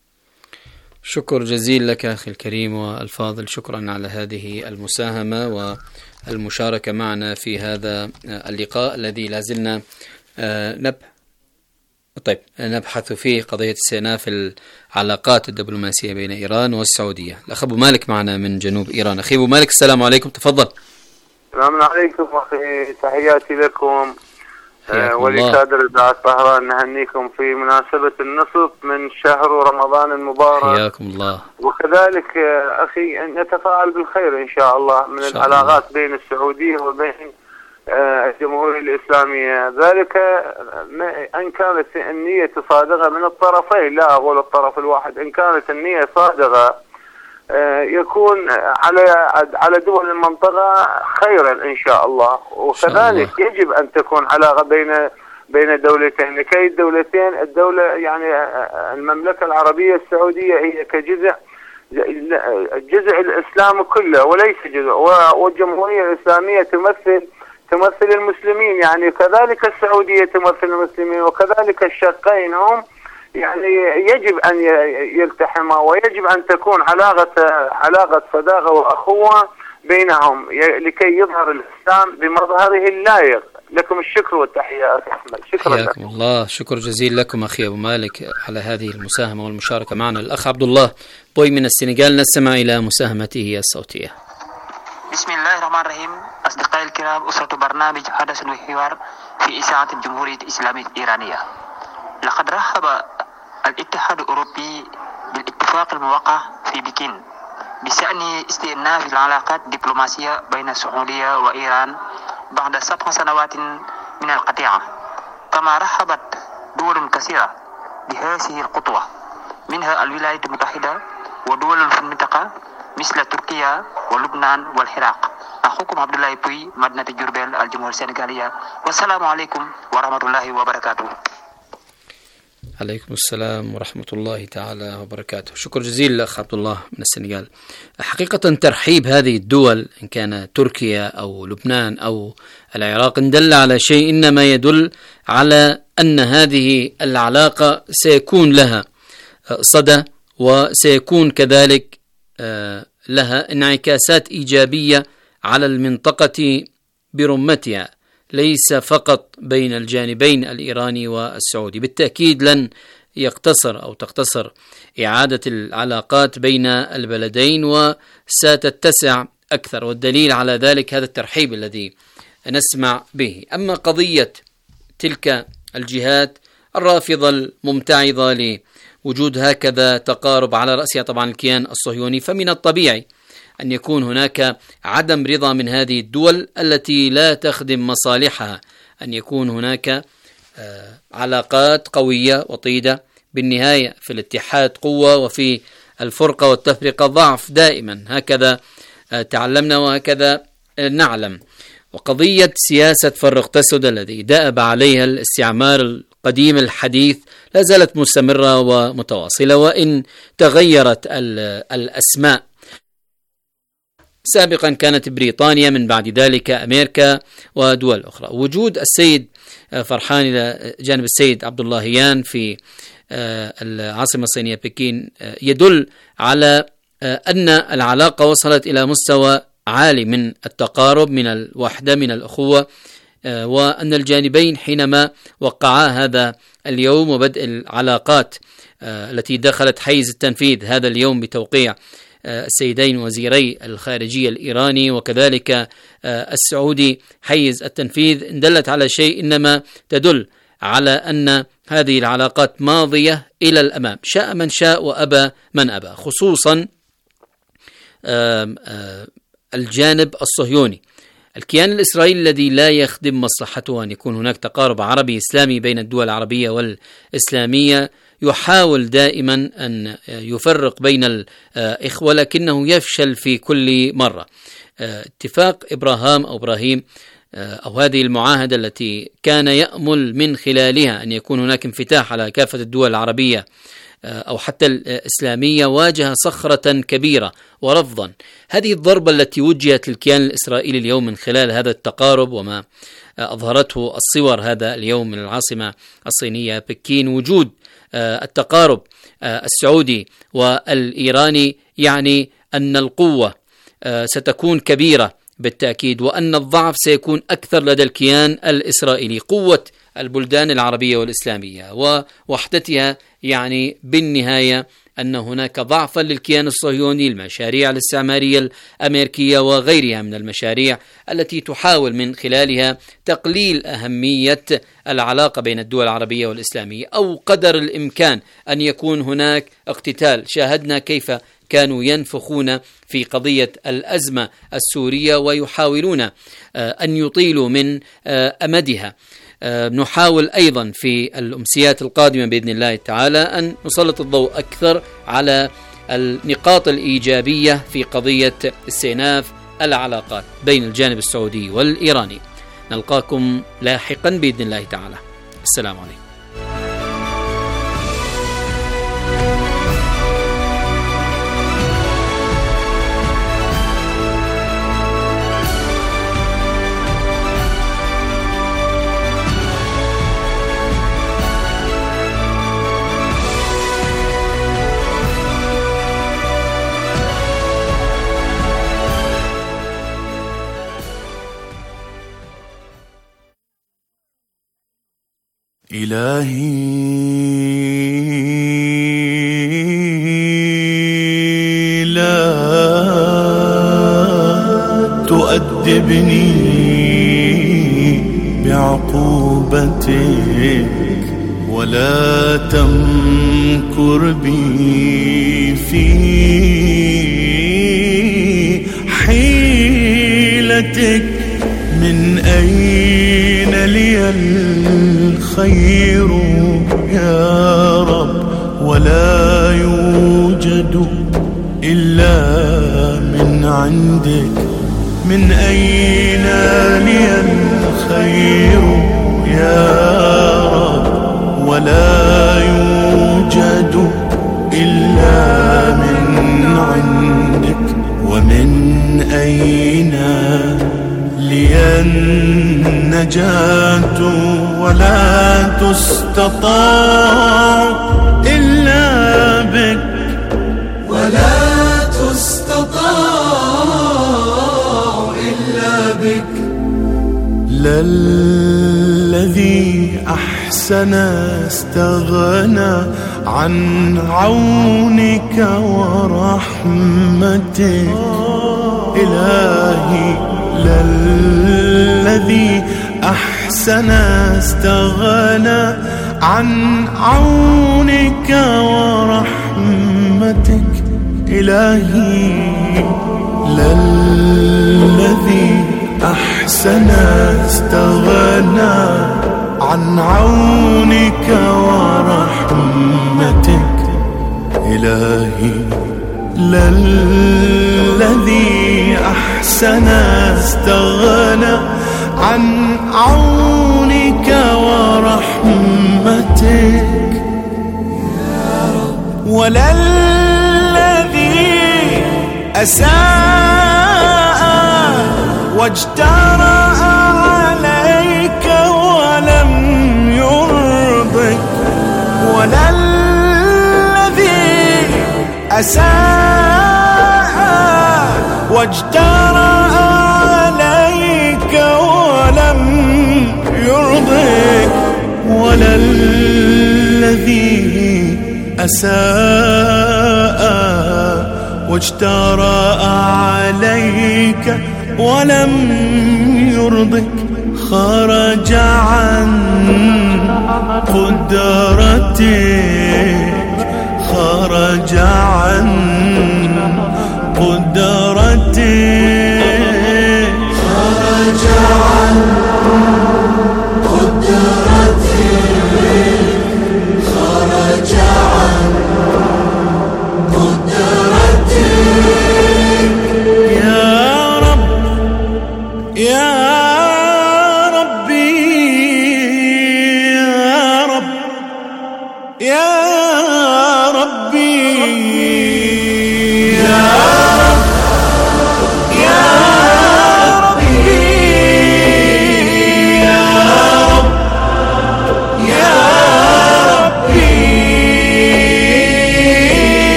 شكر جزيل لك أخي الكريم والفاضل، شكرا على هذه المساهمة والمشاركة معنا في هذا اللقاء الذي لازلنا نبحث طيب نبحث فيه قضية استئناف العلاقات الدبلوماسية بين إيران والسعودية. الأخ أبو مالك معنا من جنوب إيران. أخي أبو مالك السلام عليكم، تفضل.
السلام عليكم أخي، تحياتي لكم ولسادة إذاعة طهران، نهنيكم في مناسبة النصف من شهر رمضان المبارك.
حياكم الله.
وكذلك أخي نتفاعل بالخير إن شاء الله من العلاقات بين السعودية وبين الجمهورية الإسلامية، ذلك أن كانت النية صادقة من الطرفين، لا أقول الطرف الواحد، إن كانت النية صادقة يكون على على دول المنطقة خيرا إن شاء الله. وكذلك يجب أن تكون علاقة بين بين دولتين، لكي الدولتين الدولة يعني المملكة العربية السعودية هي كجزء جزء الإسلام كله وليس جزء، والجمهورية الإسلامية تمثل تمثل المسلمين، يعني كذلك السعودية تمثل المسلمين، وكذلك الشقين هم يعني يجب أن يلتحما، ويجب أن تكون علاقة علاقة صداقة وأخوة بينهم لكي يظهر الإسلام بمظهره اللائق. لكم الشكر والتحية أخي أحمد. شكرا
حياكم الله، شكر جزيل لكم أخي أبو مالك على هذه المساهمة والمشاركة معنا. الأخ عبد الله بوي من السنغال، نستمع إلى مساهمته الصوتية.
بسم الله الرحمن الرحيم. أصدقائي الكرام، أسرة برنامج حدث وحوار في إذاعة الجمهورية الإسلامية الإيرانية، لقد رحب الاتحاد الأوروبي بالاتفاق الموقع في بكين بشأن استئناف العلاقات الدبلوماسية بين السعودية وإيران بعد سبع سنوات من القطيعة، كما رحبت دول كثيرة بهذه الخطوة، منها الولايات المتحدة ودول في المنطقة مثل تركيا ولبنان والعراق. أخوكم عبد الله بوي، مدينة جربيل، الجمهورية السنغالية، والسلام عليكم ورحمة الله وبركاته.
عليكم السلام ورحمة الله تعالى وبركاته. شكر جزيل لأخ عبد الله من السنغال. حقيقة ترحيب هذه الدول إن كان تركيا أو لبنان أو العراق إن دل على شيء إنما يدل على أن هذه العلاقة سيكون لها صدى، وسيكون كذلك لها انعكاسات إيجابية على المنطقة برمتها، ليس فقط بين الجانبين الإيراني والسعودي. بالتأكيد لن يقتصر أو تقتصر إعادة العلاقات بين البلدين وستتسع أكثر، والدليل على ذلك هذا الترحيب الذي نسمع به. أما قضية تلك الجهات الرافضة الممتعضة لوجود هكذا تقارب على رأسها طبعا الكيان الصهيوني، فمن الطبيعي أن يكون هناك عدم رضا من هذه الدول التي لا تخدم مصالحها، أن يكون هناك علاقات قوية وطيدة. بالنهاية في الاتحاد قوة وفي الفرقة والتفرقة ضعف دائما، هكذا تعلمنا وهكذا نعلم. وقضية سياسة فرق تسد الذي دأب عليها الاستعمار القديم الحديث لا زالت مستمرة ومتواصلة، وإن تغيرت الأسماء. سابقا كانت بريطانيا، من بعد ذلك أمريكا ودول أخرى. وجود السيد فرحان إلى جانب السيد عبد اللهيان في العاصمة الصينية بكين يدل على أن العلاقة وصلت إلى مستوى عالي من التقارب، من الوحدة، من الأخوة، وأن الجانبين حينما وقعا هذا اليوم وبدء العلاقات التي دخلت حيز التنفيذ هذا اليوم بتوقيع السيدين وزيري الخارجية الإيراني وكذلك السعودي حيز التنفيذ، دلت على شيء إنما تدل على أن هذه العلاقات ماضية إلى الأمام، شاء من شاء وأبى من أبى، خصوصا الجانب الصهيوني. الكيان الإسرائيلي الذي لا يخدم مصلحته أن يكون هناك تقارب عربي إسلامي بين الدول العربية والإسلامية، يحاول دائما أن يفرق بين الإخوة لكنه يفشل في كل مرة. اتفاق إبراهام أو إبراهيم أو هذه المعاهدة التي كان يأمل من خلالها أن يكون هناك انفتاح على كافة الدول العربية أو حتى الإسلامية، واجه صخرة كبيرة ورفضا. هذه الضربة التي وجهت للكيان الإسرائيلي اليوم من خلال هذا التقارب وما أظهرته الصور هذا اليوم من العاصمة الصينية بكين، وجود التقارب السعودي والإيراني يعني أن القوة ستكون كبيرة بالتأكيد، وأن الضعف سيكون أكثر لدى الكيان الإسرائيلي. قوة البلدان العربية والإسلامية ووحدتها يعني بالنهاية أن هناك ضعفا للكيان الصهيوني، المشاريع الاستعمارية الأمريكية وغيرها من المشاريع التي تحاول من خلالها تقليل أهمية العلاقة بين الدول العربية والإسلامية، أو قدر الإمكان أن يكون هناك اقتتال. شاهدنا كيف كانوا ينفخون في قضية الأزمة السورية ويحاولون أن يطيلوا من أمدها. نحاول أيضا في الأمسيات القادمة بإذن الله تعالى أن نسلط الضوء أكثر على النقاط الإيجابية في قضية استئناف العلاقات بين الجانب السعودي والإيراني. نلقاكم لاحقا بإذن الله تعالى. السلام عليكم.
إلهي لا تؤدبني بعقوبتك ولا تمكر بي في حيلتك. من أين لي الخير يا رب ولا يوجد إلا من عندك. من أين لي الخير يا رب ولا يوجد إلا من عندك. ومن أين لي النجاة ولا تستطاع إلا بك ولا تستطاع إلا بك. لا الذي أحسن استغنى عن عونك ورحمتك إلهي. لا الذي أحسن استغنى عن عونك ورحمتك إلهي. لا الذي أحسن استغنى عن عونك ورحمتك إلهي. لا الذي أحسن استغنى عن عونك ورحمتك ولا الذي أساء واجترأ عليك ولم يرضك. ولا الذي أساء واجترأ عليك ولم يرضك. ولا الذي أساء واجترأ عليك ولم يرضك. خرج عن قدرتك خرج عن قدرتك خرج عن قدرتك خرج عن قدرتك. يا رب يا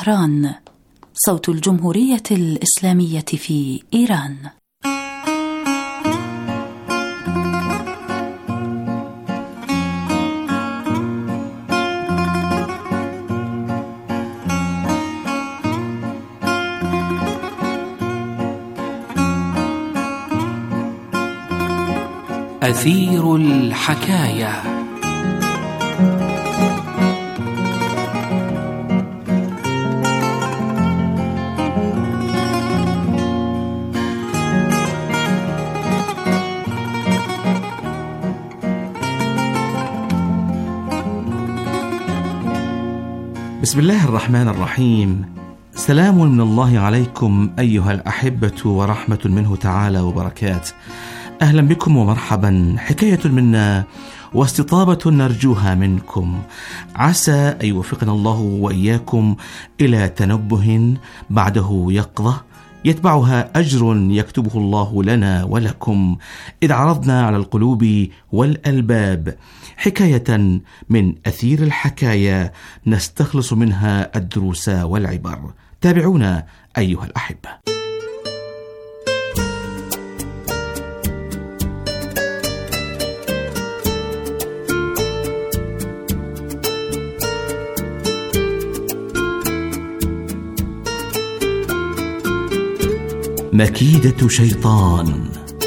طهران، صوت الجمهورية الإسلامية في إيران.
أثير الحكاية.
بسم الله الرحمن الرحيم. سلام من الله عليكم أيها الأحبة ورحمة منه تعالى وبركاته. أهلا بكم ومرحبا. حكاية منا واستطابة نرجوها منكم، عسى أن يوفقنا الله وإياكم إلى تنبه بعده يقظة يتبعها أجر يكتبه الله لنا ولكم، إذ عرضنا على القلوب والألباب حكاية من أثير الحكاية نستخلص منها الدروس والعبر. تابعونا أيها الأحبة. مكيدة شيطان.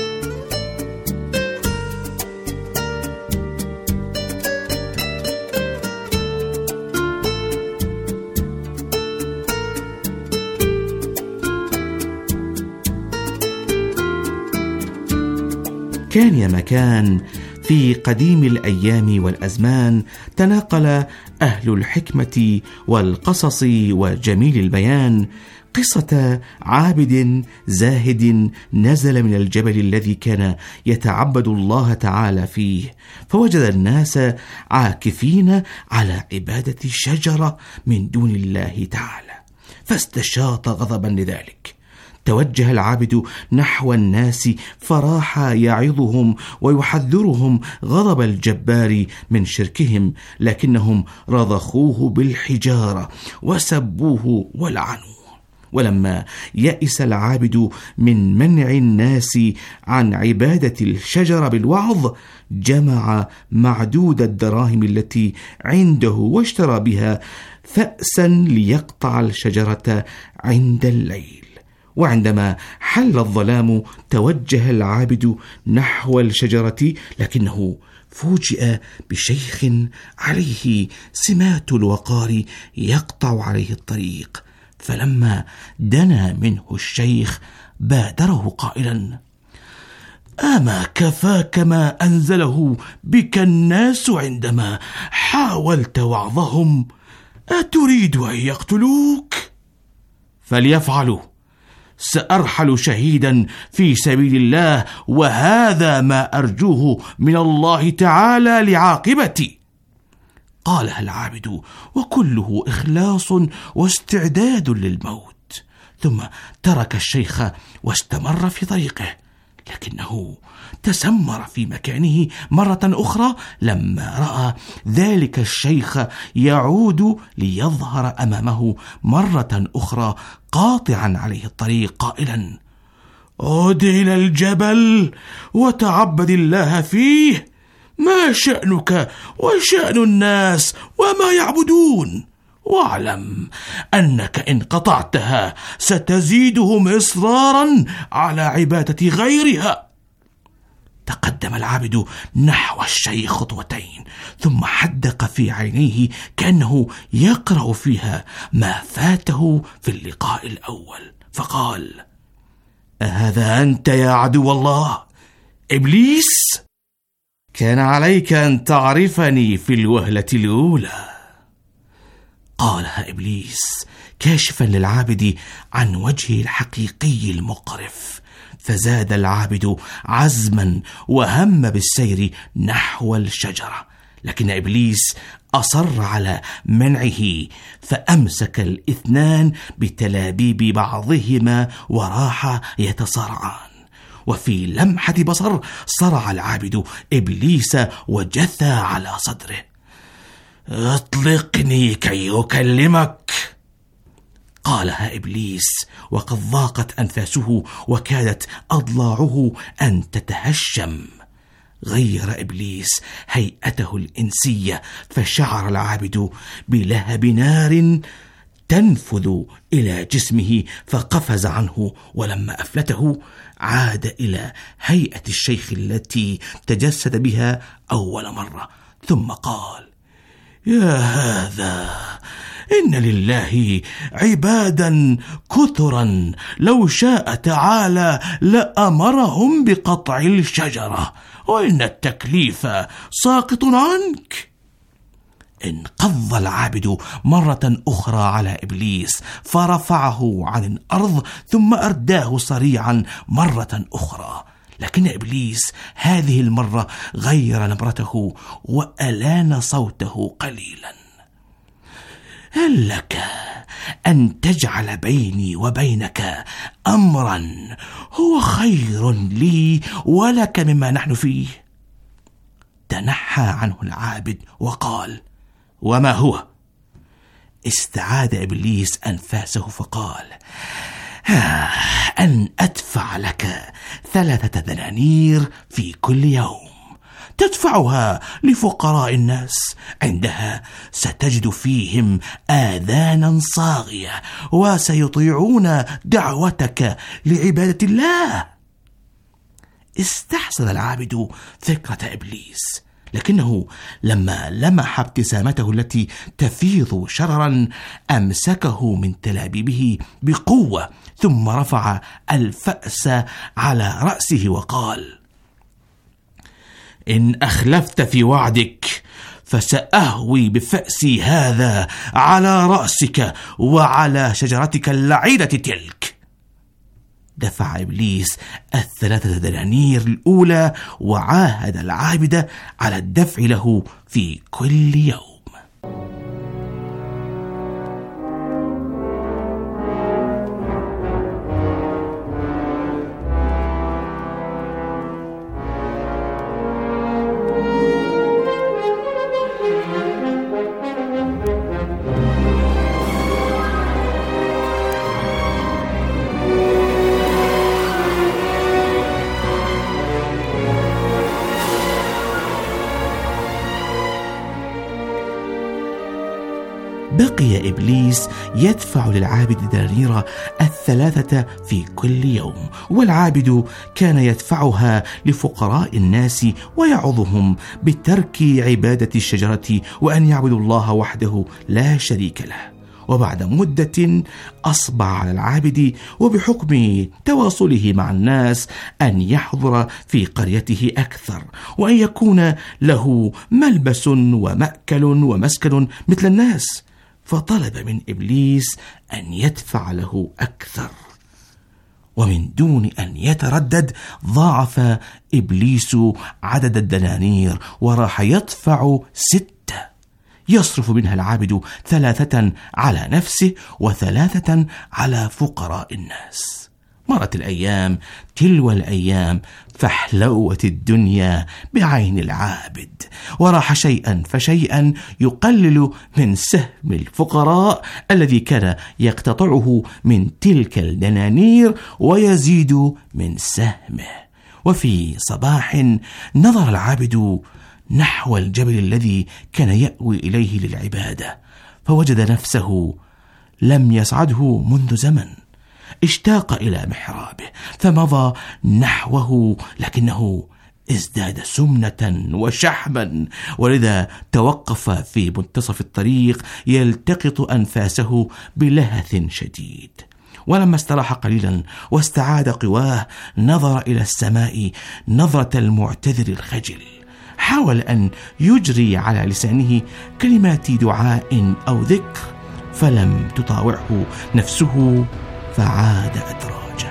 كان يا مكان في قديم الأيام والأزمان تناقل أهل الحكمة والقصص وجميل البيان قصة عابد زاهد نزل من الجبل الذي كان يتعبد الله تعالى فيه، فوجد الناس عاكفين على عبادة شجرة من دون الله تعالى، فاستشاط غضبا لذلك. توجه العابد نحو الناس فراح يعظهم ويحذرهم غضب الجبار من شركهم، لكنهم رضخوه بالحجارة وسبوه ولعنوه. ولما يئس العابد من منع الناس عن عبادة الشجرة بالوعظ، جمع معدود الدراهم التي عنده واشترى بها فأسا ليقطع الشجرة عند الليل. وعندما حل الظلام توجه العابد نحو الشجرة، لكنه فوجئ بشيخ عليه سمات الوقار يقطع عليه الطريق، فلما دنا منه الشيخ بادره قائلا: أما كفاك ما أنزله بك الناس عندما حاولت وعظهم؟ أتريد أن يقتلوك؟ فليفعلوا، سأرحل شهيدا في سبيل الله، وهذا ما أرجوه من الله تعالى لعاقبتي. قالها العابد وكله إخلاص واستعداد للموت، ثم ترك الشيخ واستمر في طريقه، لكنه تسمر في مكانه مرة أخرى لما رأى ذلك الشيخ يعود ليظهر أمامه مرة أخرى قاطعا عليه الطريق قائلا: عد إلى الجبل وتعبد الله فيه، ما شأنك وشأن الناس وما يعبدون، واعلم أنك إن قطعتها ستزيدهم إصرارا على عبادة غيرها. تقدم العابد نحو الشيخ خطوتين، ثم حدق في عينيه كأنه يقرأ فيها ما فاته في اللقاء الأول، فقال: أهذا أنت يا عدو الله إبليس؟ كان عليك أن تعرفني في الوهلة الأولى. قالها إبليس كاشفا للعابد عن وجهه الحقيقي المقرف، فزاد العابد عزما وهم بالسير نحو الشجرة، لكن إبليس أصر على منعه، فأمسك الاثنان بتلابيب بعضهما وراح يتصارعان. وفي لمحة بصر صرع العابد إبليس وجثى على صدره. اطلقني كي أكلمك. قالها إبليس وقد ضاقت أنفاسه وكادت أضلاعه أن تتهشم. غير إبليس هيئته الإنسية، فشعر العابد بلهب نار تنفذ إلى جسمه فقفز عنه، ولما أفلته عاد إلى هيئة الشيخ التي تجسد بها أول مرة، ثم قال: يا هذا، إن لله عبادا كثرا، لو شاء تعالى لأمرهم بقطع الشجرة، وإن التكليف ساقط عنك. انقض العابد مرة أخرى على إبليس فرفعه عن الأرض ثم أرداه صريعا مرة أخرى، لكن إبليس هذه المرة غير نبرته وألان صوته قليلا: هل لك أن تجعل بيني وبينك أمرا هو خير لي ولك مما نحن فيه؟ تنحى عنه العابد وقال: وما هو؟ استعاد إبليس أنفاسه فقال: أن أدفع لك ثلاثة دنانير في كل يوم، تدفعها لفقراء الناس، عندها ستجد فيهم آذانا صاغية وسيطيعون دعوتك لعبادة الله. استحسن العابد فكرة إبليس، لكنه لما لمح ابتسامته التي تفيض شررا أمسكه من تلابيبه بقوة، ثم رفع الفأس على رأسه وقال: إن أخلفت في وعدك فسأهوي بفأسي هذا على رأسك وعلى شجرتك اللعينة تلك. دفع إبليس الثلاثة دنانير الأولى وعاهد العابد على الدفع له في كل يوم. بقي إبليس يدفع للعابد الدنانير الثلاثة في كل يوم، والعابد كان يدفعها لفقراء الناس ويعظهم بترك عبادة الشجرة وأن يعبدوا الله وحده لا شريك له. وبعد مدة أصبح على العابد وبحكم تواصله مع الناس أن يحضر في قريته أكثر، وأن يكون له ملبس ومأكل ومسكن مثل الناس، فطلب من إبليس أن يدفع له أكثر، ومن دون أن يتردد ضاعف إبليس عدد الدنانير وراح يدفع ستة، يصرف منها العابد ثلاثة على نفسه وثلاثة على فقراء الناس. مرت الأيام تلو الأيام، فاحلوت الدنيا بعين العابد، وراح شيئا فشيئا يقلل من سهم الفقراء الذي كان يقتطعه من تلك الدنانير ويزيد من سهمه. وفي صباح نظر العابد نحو الجبل الذي كان يأوي إليه للعبادة، فوجد نفسه لم يصعده منذ زمن. اشتاق إلى محرابه فمضى نحوه، لكنه ازداد سمنة وشحما، ولذا توقف في منتصف الطريق يلتقط أنفاسه بلهث شديد. ولما استراح قليلا واستعاد قواه نظر إلى السماء نظرة المعتذر الخجل، حاول أن يجري على لسانه كلمات دعاء أو ذكر، فلم تطاوعه نفسه فعاد أدراجه.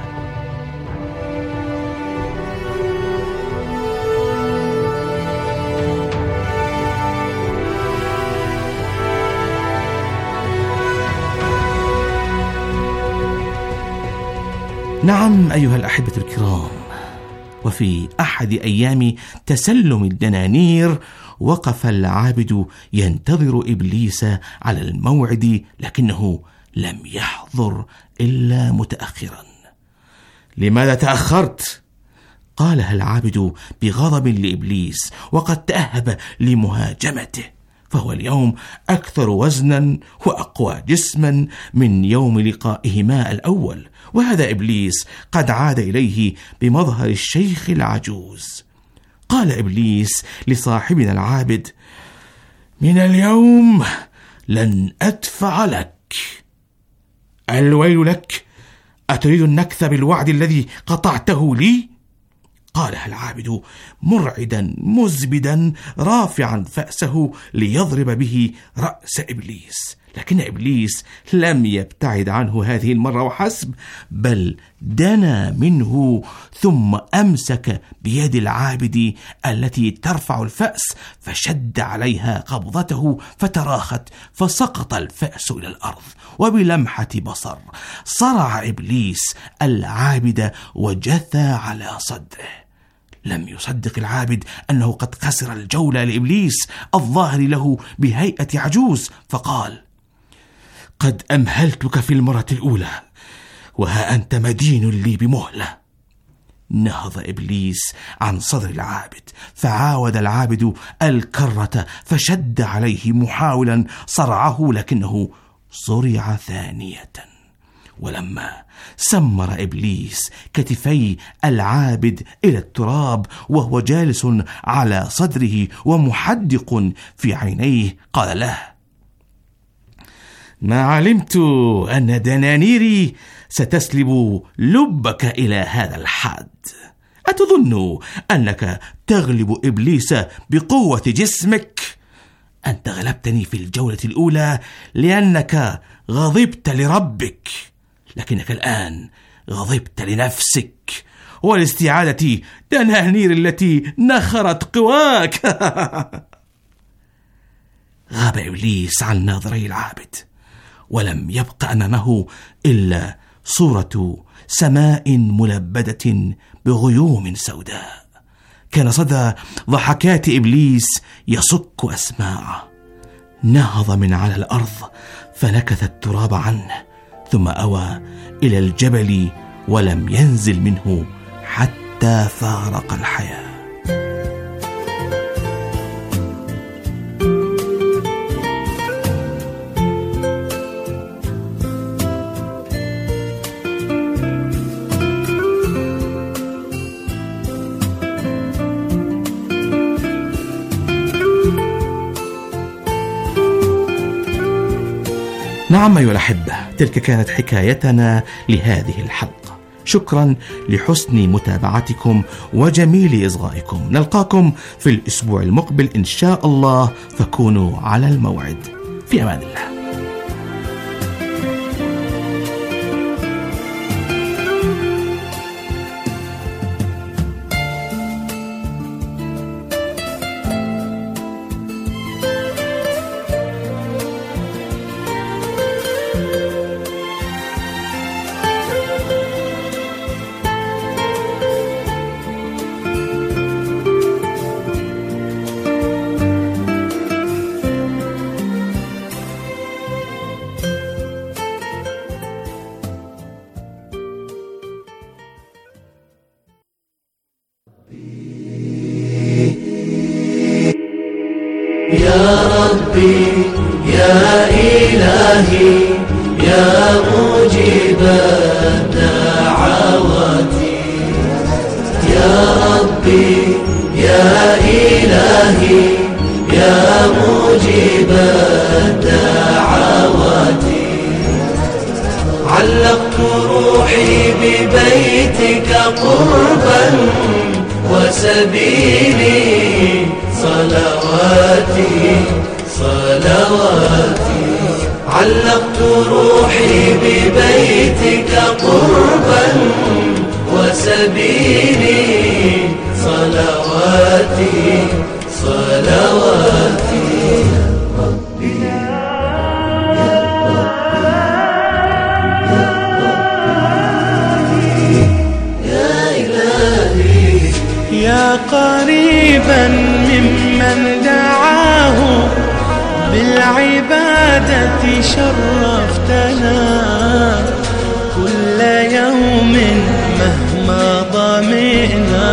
نعم أيها الأحبة الكرام، وفي أحد أيام تسلم الدنانير وقف العابد ينتظر إبليس على الموعد، لكنه لم يحضر إلا متأخرا. لماذا تأخرت؟ قالها العابد بغضب لإبليس وقد تأهب لمهاجمته، فهو اليوم أكثر وزنا وأقوى جسما من يوم لقائهما الأول، وهذا إبليس قد عاد إليه بمظهر الشيخ العجوز. قال إبليس لصاحبنا العابد: من اليوم لن أدفع لك. الويل لك، أتريد النكث بالوعد الذي قطعته لي؟ قالها العابد مرعدا مزبدا رافعا فأسه ليضرب به رأس إبليس، لكن إبليس لم يبتعد عنه هذه المرة وحسب، بل دنا منه ثم أمسك بيد العابد التي ترفع الفأس فشد عليها قبضته فتراخت فسقط الفأس إلى الأرض، وبلمحة بصر صرع إبليس العابد وجثى على صدره. لم يصدق العابد أنه قد خسر الجولة لإبليس الظاهر له بهيئة عجوز، فقال: قد أمهلتك في المرة الأولى وها أنت مدين لي بمهلة. نهض إبليس عن صدر العابد فعاود العابد الكرة فشد عليه محاولا صرعه، لكنه صرع ثانية. ولما سمر إبليس كتفي العابد إلى التراب وهو جالس على صدره ومحدق في عينيه، قال له: ما علمت أن دنانيري ستسلب لبك إلى هذا الحد. أتظن أنك تغلب إبليس بقوة جسمك؟ أنت غلبتني في الجولة الأولى لأنك غضبت لربك، لكنك الآن غضبت لنفسك ولاستعادة دنانير التي نخرت قواك. غاب إبليس عن ناظري العابد، ولم يبق أمامه إلا صورة سماء ملبدة بغيوم سوداء. كان صدى ضحكات إبليس يصك أسماعه. نهض من على الأرض فنكث التراب عنه، ثم أوى إلى الجبل ولم ينزل منه حتى فارق الحياة. نعم أيها الأحبة، تلك كانت حكايتنا لهذه الحلقة. شكرا لحسن متابعتكم وجميل إصغائكم. نلقاكم في الأسبوع المقبل إن شاء الله، فكونوا على الموعد. في أمان الله.
يا ربي يا إلهي يا مجيب الدعوات، يا ربي يا إلهي يا مجيب الدعوات، علقت روحي ببيتك قربا وسبيلي صلواتي صلواتي، علقت روحي ببيتك قربا وسبيلي صلواتي صلواتي. ربي
يا قريبا ممن دعاه
بالعبادة شرفتنا كل يوم مهما ضمئنا